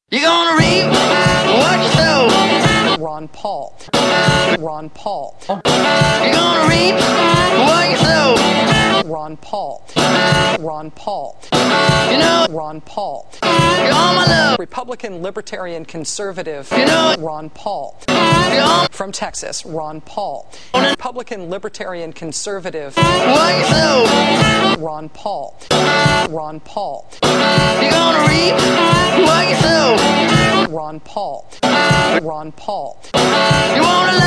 You're gonna reap what you sow. Ron Paul. Ron Paul. You're gonna reap what you sow. Ron Paul. Ron Paul. You know, Ron Paul. you're all my love. Republican Libertarian Conservative. You know, Ron Paul. you're all From Texas, Ron Paul. Republican Libertarian Conservative. what you sow. Ron Paul. Ron Paul. You're gonna reap what you sow. Ron Paul. Ron Paul. You wanna